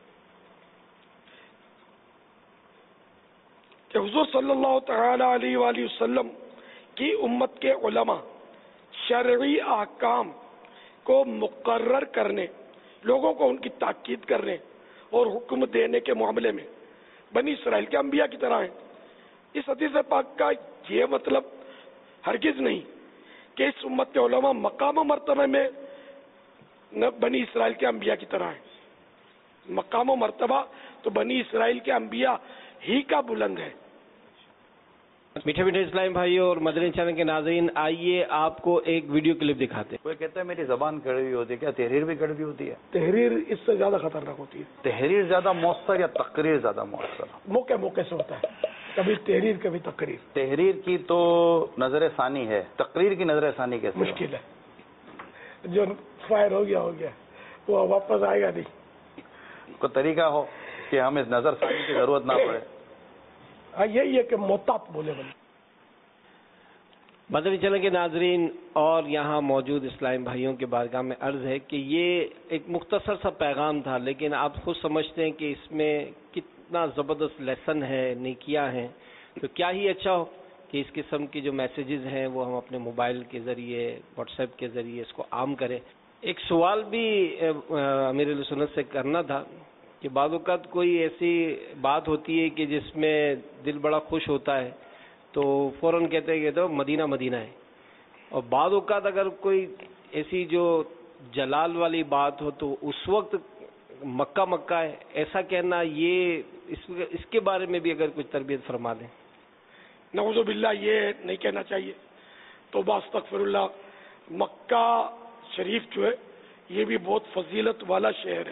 کہ حضور صلی اللہ تعالی علیہ وآلہ وسلم کی امت کے علماء شرعی احکام کو مقرر کرنے، لوگوں کو ان کی تاکید کرنے اور حکم دینے کے معاملے میں بنی اسرائیل کے انبیاء کی طرح ہیں. اس حدیث پاک کا یہ مطلب ہرگز نہیں کہ اس امت کے علماء مقام و مرتبہ میں بنی اسرائیل کے انبیاء کی طرح ہیں. مقام و مرتبہ تو بنی اسرائیل کے انبیاء ہی کا بلند ہے. میٹھے میٹھے اسلام بھائیوں اور مدنی چینل کے ناظرین، آئیے آپ کو ایک ویڈیو کلپ دکھاتے ہیں. کوئی کہتا ہے میری زبان کڑوی ہوتی ہے، کیا تحریر بھی کڑوی ہوتی ہے؟ تحریر اس سے زیادہ خطرناک ہوتی ہے. تحریر زیادہ مؤثر یا تقریر زیادہ مؤثر؟ موقع سے ہوتا ہے، کبھی تحریر کبھی تقریر. تحریر کی تو نظر ثانی ہے، تقریر کی نظر ثانی کیسے؟ مشکل ہے، جو فائر ہو گیا وہ واپس آئے گا نہیں. کوئی طریقہ ہو کہ ہمیں نظر ثانی کی ضرورت نہ پڑے. یہی ہے کہ محتاط بولے بنے. مدنی چینل کے ناظرین اور یہاں موجود اسلام بھائیوں کے بارگاہ میں عرض ہے کہ یہ ایک مختصر سا پیغام تھا، لیکن آپ خود سمجھتے ہیں کہ اس میں کتنا زبردست لیسن ہے، نیکیاں ہیں. تو کیا ہی اچھا ہو کہ اس قسم کی جو میسیجز ہیں وہ ہم اپنے موبائل کے ذریعے، واٹس ایپ کے ذریعے اس کو عام کریں. ایک سوال بھی امیر اہل سنت سے کرنا تھا کہ بعض اوقات کوئی ایسی بات ہوتی ہے کہ جس میں دل بڑا خوش ہوتا ہے تو فوراً کہتے ہیں کہ تو مدینہ مدینہ ہے، اور بعض اوقات اگر کوئی ایسی جو جلال والی بات ہو تو اس وقت مکہ مکہ ہے ایسا کہنا، یہ اس کے بارے میں بھی اگر کچھ تربیت فرما دیں. نعوذ باللہ یہ نہیں کہنا چاہیے. توبہ استغفر اللہ. مکہ شریف جو ہے یہ بھی بہت فضیلت والا شہر ہے.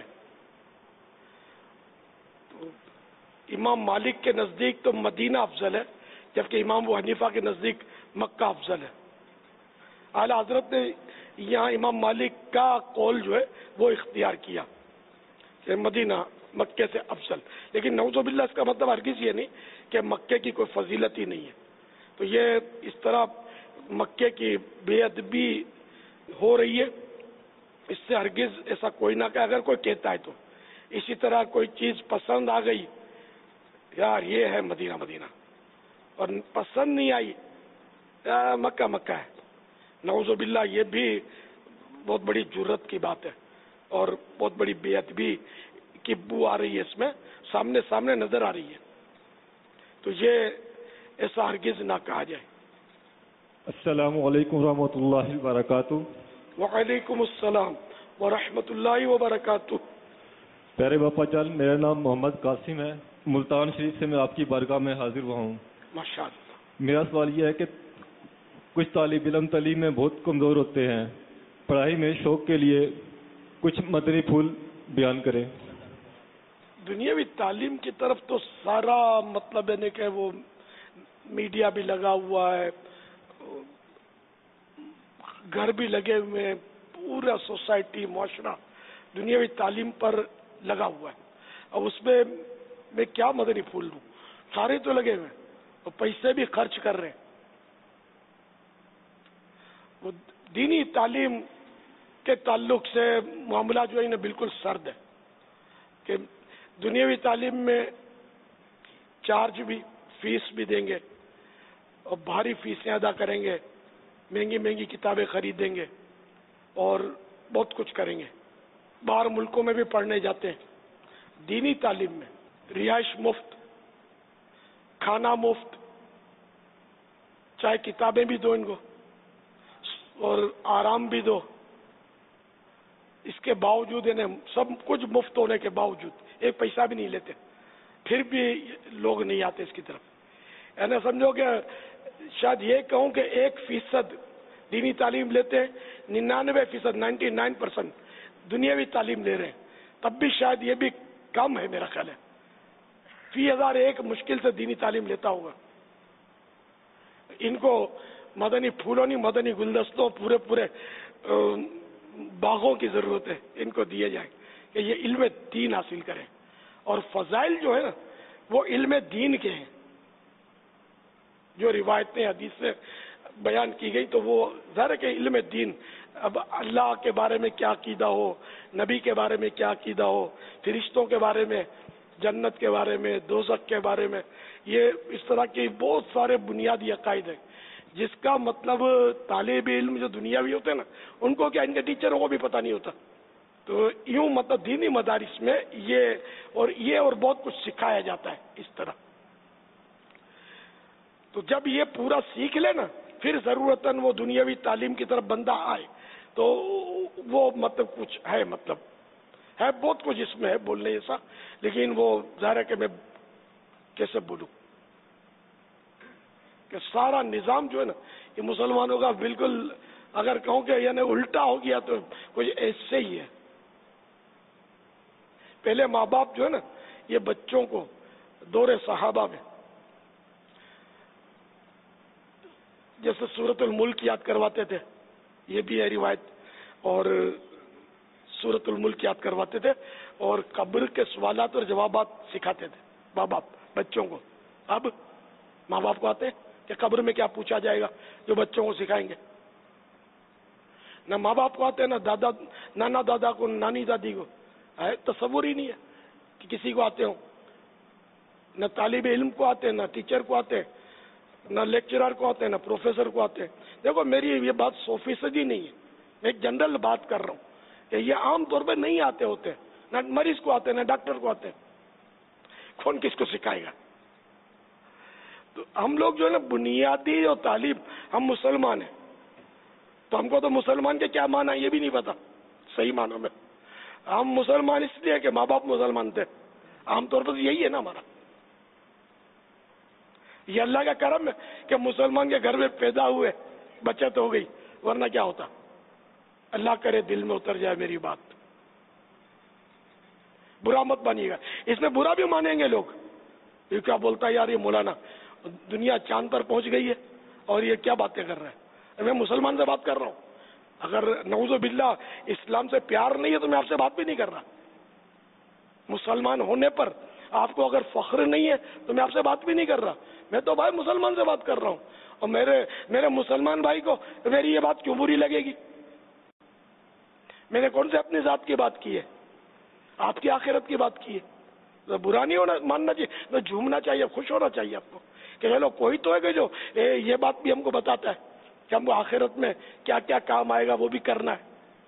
امام مالک کے نزدیک تو مدینہ افضل ہے، جبکہ امام ابو حنیفہ کے نزدیک مکہ افضل ہے. اعلیٰ حضرت نے یہاں امام مالک کا قول جو ہے وہ اختیار کیا کہ مدینہ مکے سے افضل. لیکن نعوذ باللہ اس کا مطلب ہرگز یہ نہیں کہ مکے کی کوئی فضیلت ہی نہیں ہے. تو یہ اس طرح مکے کی بے ادبی ہو رہی ہے، اس سے ہرگز ایسا کوئی نہ کہ اگر کوئی کہتا ہے تو اسی طرح کوئی چیز پسند آ گئی، یار یہ ہے مدینہ مدینہ، اور پسند نہیں آئی مکہ مکہ ہے، نعوذ باللہ یہ بھی بہت بڑی جرت کی بات ہے اور بہت بڑی بے ادبی کی بو آ رہی ہے، اس میں سامنے نظر آ رہی ہے. تو یہ ایسا ہرگز نہ کہا جائے. السلام علیکم ورحمۃ اللہ وبرکاتہ. وعلیکم السلام ورحمۃ اللہ وبرکاتہ. پیارے باپا جان، میرا نام محمد قاسم ہے، ملتان شریف سے میں آپ کی بارگاہ میں حاضر ہوا ہوں. ماشاء اللہ. میرا سوال یہ ہے کہ کچھ طالب علم تعلیم میں بہت کمزور ہوتے ہیں، پڑھائی میں شوق کے لیے کچھ مدنی پھول بیان کریں. دنیاوی تعلیم کی طرف تو سارا مطلب ہے کہ وہ میڈیا بھی لگا ہوا ہے، گھر بھی لگے ہوئے ہیں، پورا سوسائٹی معاشرہ دنیاوی تعلیم پر لگا ہوا ہے. اب اس میں کیا مدنی پھول دوں؟ سارے تو لگے ہوئے ہیں اور پیسے بھی خرچ کر رہے ہیں. وہ دینی تعلیم کے تعلق سے معاملہ جو ہے بالکل سرد ہے کہ دنیاوی تعلیم میں چارج بھی، فیس بھی دیں گے اور بھاری فیسیں ادا کریں گے، مہنگی مہنگی کتابیں خریدیں گے اور بہت کچھ کریں گے. باہر ملکوں میں بھی پڑھنے جاتے ہیں. دینی تعلیم میں رہائش مفت، کھانا مفت، چاہے کتابیں بھی دو ان کو، اور آرام بھی دو. اس کے باوجود انہیں سب کچھ مفت ہونے کے باوجود ایک پیسہ بھی نہیں لیتے, پھر بھی لوگ نہیں آتے اس کی طرف. یعنی سمجھو کہ شاید یہ کہوں کہ 1% دینی تعلیم لیتے ہیں, 99% 99% دنیاوی تعلیم لے رہے ہیں, تب بھی شاید یہ بھی کم ہے میرا خیال ہے. فی 1000 ایک مشکل سے دینی تعلیم لیتا ہوگا. ان کو مدنی پھولوں نہیں, مدنی گلدستوں, پورے باغوں کی ضرورت ہے. ان کو دیے جائیں کہ یہ علم دین حاصل کریں. اور فضائل جو ہے نا وہ علم دین کے ہیں. جو روایتیں حدیث سے بیان کی گئی تو وہ ظاہر ہے کہ علم دین. اب اللہ کے بارے میں کیا عقیدہ ہو, نبی کے بارے میں کیا عقیدہ ہو, فرشتوں کے بارے میں, جنت کے بارے میں, دوزخ کے بارے میں, یہ اس طرح کے بہت سارے بنیادی عقائد ہیں جس کا مطلب طالب علم جو دنیاوی ہوتے ہیں نا ان کو کیا, ان کے ٹیچروں کو بھی پتہ نہیں ہوتا. تو یوں مطلب دینی مدارس میں یہ اور بہت کچھ سکھایا جاتا ہے اس طرح. تو جب یہ پورا سیکھ لے نا پھر ضرورتاً وہ دنیاوی تعلیم کی طرف بندہ آئے تو وہ مطلب کچھ ہے, مطلب ہے بہت کچھ اس میں ہے بولنے جیسا, لیکن وہ ظاہر ہے کہ میں کیسے بولوں کہ سارا نظام جو ہے نا یہ مسلمانوں کا بالکل اگر کہوں کہ یعنی الٹا ہو گیا تو کچھ ایسے ہی ہے. پہلے ماں باپ جو ہے نا یہ بچوں کو دور صحابہ میں جیسے سورۃ الملک یاد کرواتے تھے, یہ بھی ہے روایت, اور سورۃ الملک یاد کرواتے تھے اور قبر کے سوالات اور جوابات سکھاتے تھے ماں باپ بچوں کو. اب ماں باپ کو آتے کہ قبر میں کیا پوچھا جائے گا جو بچوں کو سکھائیں گے. نہ ماں باپ کو آتے, نہ نانا دادا کو, نانی دادی کو, تصور ہی نہیں ہے کہ کسی کو آتے ہوں. نہ طالب علم کو آتے, نہ ٹیچر کو آتے, نہ لیکچرر کو آتے, نہ پروفیسر کو آتے. دیکھو میری یہ بات 100% نہیں ہے, میں ایک جنرل بات کر رہا ہوں کہ یہ عام طور پہ نہیں آتے ہوتے, نہ مریض کو آتے, نہ ڈاکٹر کو آتے. کون کس کو سکھائے گا؟ تو ہم لوگ جو ہے نا بنیادی جو تعلیم, ہم مسلمان ہیں تو ہم کو تو مسلمان کے کیا معنی یہ بھی نہیں پتا صحیح معنوں میں. ہم مسلمان اس لیے کہ ماں باپ مسلمان تھے, عام طور پر یہی ہے نا ہمارا. یہ اللہ کا کرم ہے کہ مسلمان کے گھر میں پیدا ہوئے, بچت ہو گئی, ورنہ کیا ہوتا. اللہ کرے دل میں اتر جائے میری بات, برا مت مانیے گا. اس میں برا بھی مانیں گے لوگ, یہ کیا بولتا ہے یار یہ مولانا دنیا چاند پر پہنچ گئی ہے اور یہ کیا باتیں کر رہا ہے. میں مسلمان سے بات کر رہا ہوں. اگر نعوذ باللہ اسلام سے پیار نہیں ہے تو میں آپ سے بات بھی نہیں کر رہا. مسلمان ہونے پر آپ کو اگر فخر نہیں ہے تو میں آپ سے بات بھی نہیں کر رہا. میں تو بھائی مسلمان سے بات کر رہا ہوں, اور میرے مسلمان بھائی کو میری یہ بات کیوں بری لگے گی؟ میں نے کون سے اپنی ذات کی بات کی ہے؟ آپ کی آخرت کی بات کی ہے. تو برا نہیں ہونا ماننا چاہیے, تو جھومنا چاہیے, خوش ہونا چاہیے آپ کو کہ چلو کوئی تو ہے کہ جو یہ بات بھی ہم کو بتاتا ہے کہ ہم کو آخرت میں کیا کیا کام آئے گا وہ بھی کرنا ہے.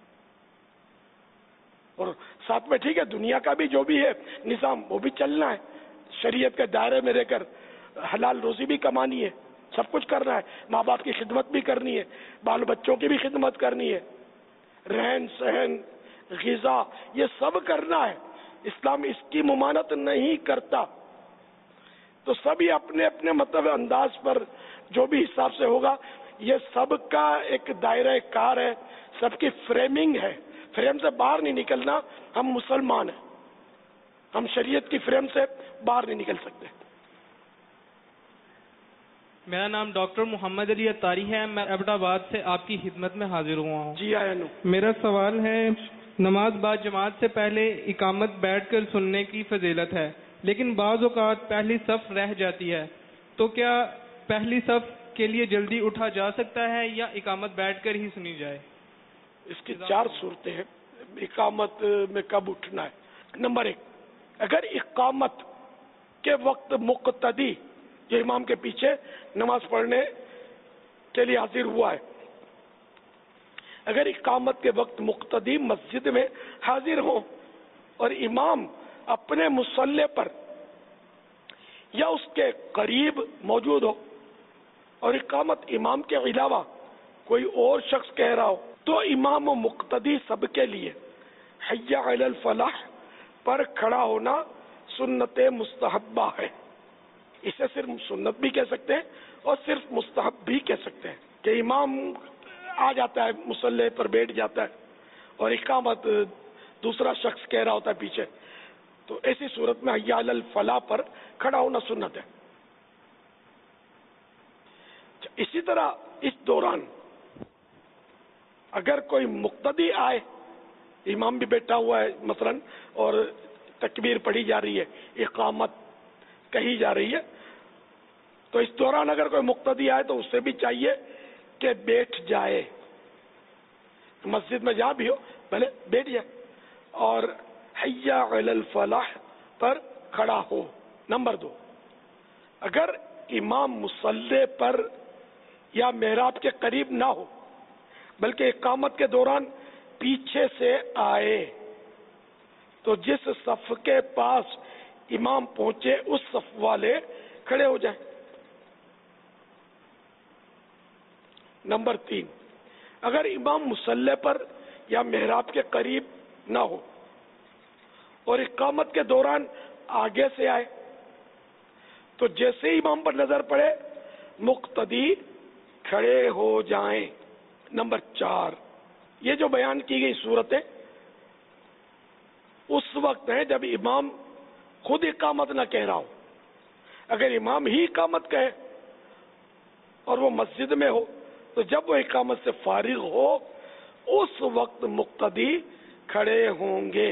اور ساتھ میں ٹھیک ہے دنیا کا بھی جو بھی ہے نظام وہ بھی چلنا ہے, شریعت کے دائرے میں رہ کر حلال روزی بھی کمانی ہے, سب کچھ کرنا ہے, ماں باپ کی خدمت بھی کرنی ہے, بال بچوں کی بھی خدمت کرنی ہے, رہن سہن غذا یہ سب کرنا ہے. اسلام اس کی ممانعت نہیں کرتا. تو سبھی اپنے اپنے مطلب انداز پر جو بھی حساب سے ہوگا, یہ سب کا ایک دائرہ کار ہے, سب کی فریمنگ ہے. فریم سے باہر نہیں نکلنا. ہم مسلمان ہیں, ہم شریعت کی فریم سے باہر نہیں نکل سکتے. میرا نام ڈاکٹر محمد علی اتاری ہے, میں ایبٹ آباد سے آپ کی خدمت میں حاضر ہوا ہوں. جی آیا نو. میرا سوال ہے, نماز بعد جماعت سے پہلے اقامت بیٹھ کر سننے کی فضیلت ہے, لیکن بعض اوقات پہلی صف رہ جاتی ہے, تو کیا پہلی صف کے لیے جلدی اٹھا جا سکتا ہے یا اقامت بیٹھ کر ہی سنی جائے؟ اس کی 4 صورتیں ہیں اقامت میں کب اٹھنا ہے. نمبر 1, اگر اقامت کے وقت مقتدی جو امام کے پیچھے نماز پڑھنے کے لیے حاضر ہوا ہے, اگر اقامت کے وقت مقتدی مسجد میں حاضر ہو اور امام اپنے مصلی پر یا اس کے قریب موجود ہو اور اقامت امام کے علاوہ کوئی اور شخص کہہ رہا ہو تو امام و مقتدی سب کے لیے حی علی الفلاح پر کھڑا ہونا سنت مستحبہ ہے. اسے صرف سنت بھی کہہ سکتے ہیں اور صرف مستحب بھی کہہ سکتے ہیں کہ امام آ جاتا ہے مصلی پر بیٹھ جاتا ہے اور اقامت دوسرا شخص کہہ رہا ہوتا ہے پیچھے، تو ایسی صورت میں حی علی الفلاح پر کھڑا ہونا سنت ہے. اسی طرح اس دوران اگر کوئی مقتدی آئے، امام بھی بیٹھا ہوا ہے مثلا اور تکبیر پڑھی جا رہی ہے، اقامت کہی جا رہی ہے، تو اس دوران اگر کوئی مقتدی آئے تو اس سے بھی چاہیے کہ بیٹھ جائے. مسجد میں جہاں بھی ہو پہلے بیٹھ جائے اور حی علی الفلاح پر کھڑا ہو. نمبر 2، اگر امام مصلی پر یا محراب کے قریب نہ ہو بلکہ اقامت کے دوران پیچھے سے آئے تو جس صف کے پاس امام پہنچے اس صف والے کھڑے ہو جائیں. نمبر 3، اگر امام مصلی پر یا محراب کے قریب نہ ہو اور اقامت کے دوران آگے سے آئے تو جیسے ہی امام پر نظر پڑے مقتدی کھڑے ہو جائیں. نمبر 4، یہ جو بیان کی گئی صورتیں اس وقت ہیں جب امام خود اقامت نہ کہہ رہا ہو. اگر امام ہی اقامت کہے اور وہ مسجد میں ہو تو جب وہ اقامت سے فارغ ہو اس وقت مقتدی کھڑے ہوں گے.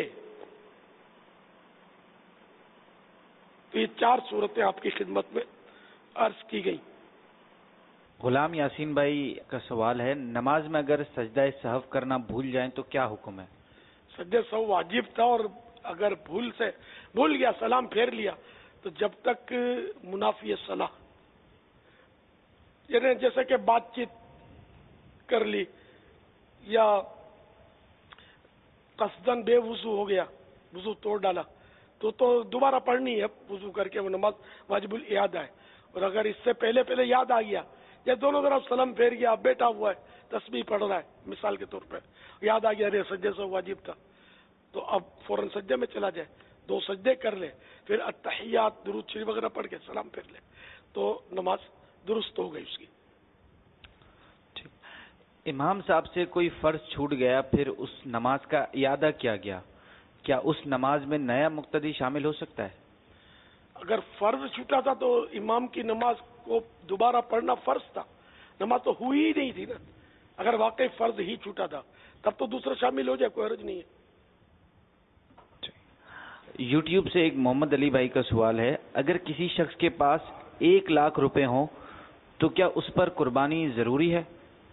تو یہ 4 صورتیں آپ کی خدمت میں عرض کی گئی. غلام یاسین بھائی کا سوال ہے، نماز میں اگر سجدہ سہو کرنا بھول جائیں تو کیا حکم ہے؟ سجدہ سہو واجب تھا اور اگر بھول گیا سلام پھیر لیا تو جب تک منافی صلاح، یعنی جیسے کہ بات چیت کر لی یا قصدن بے وضو ہو گیا، وضو توڑ ڈالا تو دوبارہ پڑھنی ہے وضو کر کے، وہ نماز واجب الاعادہ ہے. اور اگر اس سے پہلے یاد آ گیا یا دونوں طرف سلام پھیر گیا، بیٹھا ہوا ہے تسبیح پڑھ رہا ہے مثال کے طور پر، یاد آ گیا ارے سجدے سے واجب تھا تو اب فوراً سجدے میں چلا جائے، 2 سجدے کر لے، پھر التحیات درود شریف وغیرہ پڑھ کے سلام پھیر لے تو نماز درست ہو گئی اس کی. امام صاحب سے کوئی فرض چھوٹ گیا پھر اس نماز کا اعادہ کیا گیا، کیا اس نماز میں نیا مقتدی شامل ہو سکتا ہے؟ اگر فرض چھوٹا تھا تو امام کی نماز کو دوبارہ پڑھنا فرض تھا، نماز تو ہوئی ہی نہیں تھی نا. اگر واقعی فرض ہی چھوٹا تھا تب تو دوسرا شامل ہو جائے، کوئی حرج نہیں ہے. یوٹیوب سے ایک محمد علی بھائی کا سوال ہے، اگر کسی شخص کے پاس 1 لاکھ روپے ہوں تو کیا اس پر قربانی ضروری ہے؟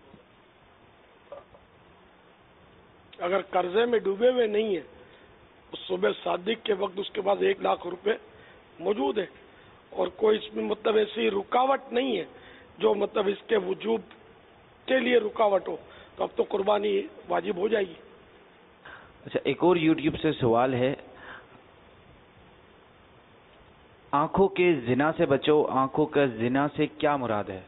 اگر قرضے میں ڈوبے ہوئے نہیں ہیں، صبح صادق کے وقت اس کے پاس 1 لاکھ روپے موجود ہے اور کوئی اس میں مطلب ایسی رکاوٹ نہیں ہے جو مطلب اس کے وجوب کے لیے رکاوٹ ہو تو اب تو قربانی واجب ہو جائے گی. اچھا، ایک اور یوٹیوب سے سوال ہے، آنکھوں کے زنا سے بچو، آنکھوں کا زنا سے کیا مراد ہے؟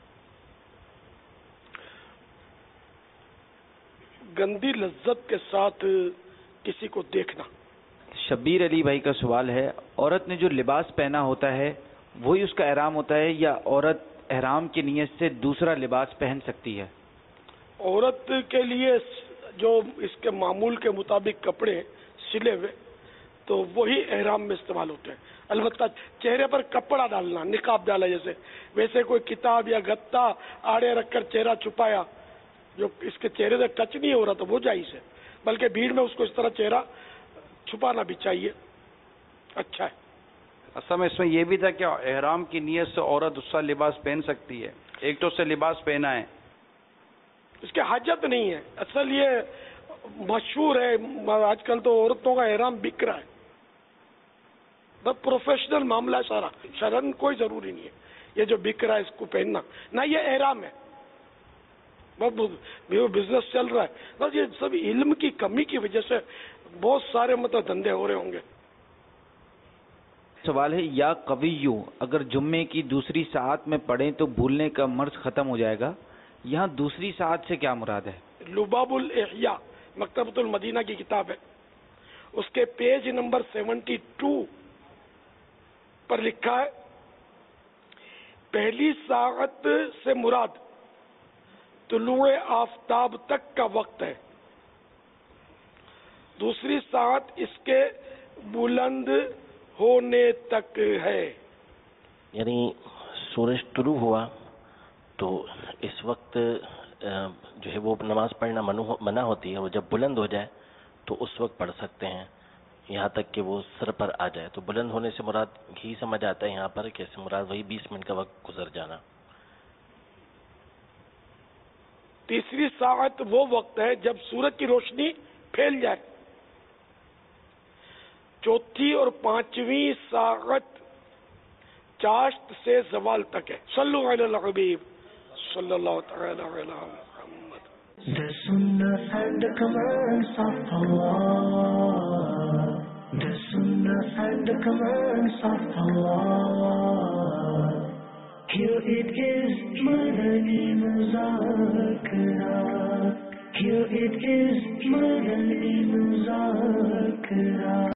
گندی لذت کے ساتھ کسی کو دیکھنا. شبیر علی بھائی کا سوال ہے، عورت نے جو لباس پہنا ہوتا ہے وہی اس کا احرام ہوتا ہے یا عورت احرام کی نیت سے دوسرا لباس پہن سکتی ہے؟ عورت کے لیے جو اس کے معمول کے مطابق کپڑے سلے ہوئے تو وہی احرام میں استعمال ہوتے ہیں. البتہ چہرے پر کپڑا ڈالنا، نقاب ڈالا جیسے، ویسے کوئی کتاب یا گتا آڑے رکھ کر چہرہ چھپایا جو اس کے چہرے سے ٹچ نہیں ہو رہا تو وہ جائز ہے، بلکہ بھیڑ میں اس کو اس طرح چہرہ چھپانا بھی چاہیے، اچھا ہے. اصل میں اس میں یہ بھی تھا کہ احرام کی نیت سے عورت دوسرا لباس پہن سکتی ہے، ایک تو سے لباس پہنا ہے، اس کی حاجت نہیں ہے. اصل یہ مشہور ہے آج کل تو عورتوں کا احرام بک رہا ہے، بس پروفیشنل معاملہ ہے سارا، شرن کوئی ضروری نہیں ہے یہ جو بک رہا ہے اس کو پہننا، نہ یہ احرام ہے، بزنس چل رہا ہے. بس یہ سب علم کی کمی کی وجہ سے بہت سارے مطلب دھندے ہو رہے ہوں گے. سوال ہے، یا قویو اگر جمعے کی دوسری ساعت میں پڑھیں تو بھولنے کا مرض ختم ہو جائے گا، یہاں دوسری ساعت سے کیا مراد ہے؟ لباب الاحیاء مکتبۃ المدینہ کی کتاب ہے، اس کے پیج نمبر 72 پر لکھا ہے پہلی ساعت سے مراد طلوع آفتاب تک کا وقت ہے، دوسری ساعت اس کے بلند ہونے تک ہے. یعنی سورج طلوع ہوا تو اس وقت جو ہے وہ نماز پڑھنا منع ہوتی ہے، وہ جب بلند ہو جائے تو اس وقت پڑھ سکتے ہیں یہاں تک کہ وہ سر پر آ جائے. تو بلند ہونے سے مراد ہی سمجھ آتا ہے یہاں پر کہ مراد وہی 20 منٹ کا وقت گزر جانا. تیسری ساعت وہ وقت ہے جب سورج کی روشنی پھیل جائے. چوتھی اور پانچویں ساعت چاشت سے زوال تک ہے. صلو علی الحبیب صلی اللہ تعالی علی محمد. The Sunnah and the commands of Allah. The Sunnah and the commands of Allah. Here it is, Madani Muzakara. Here it is, Madani Muzakara.